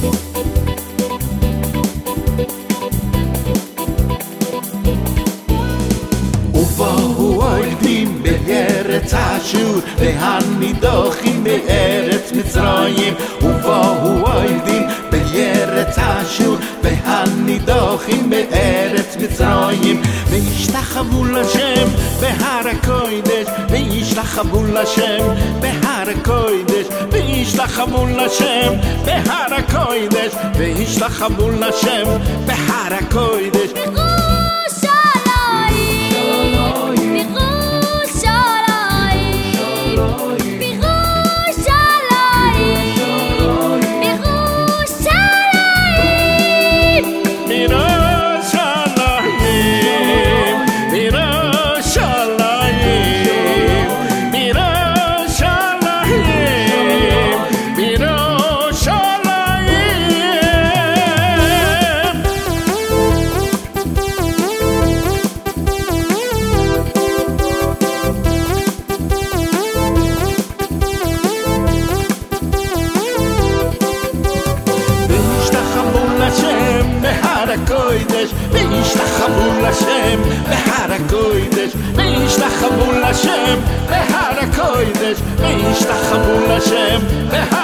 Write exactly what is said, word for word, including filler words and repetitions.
ובואו עובדים בארץ אשור והנידוחים בארץ מצרים ובואו עובדים בארץ אשור והנידוחים בארץ מצרים וישתחוו לשם בהר הקודש וישתחוו לשם בהר הקודש וישתחוו לשם בהר הקודש וישתחוו לשם בהר הקודש הקודש וישתחוו לשם בהר הקודש וישתחוו לשם בהר הקודש וישתחוו לשם בהר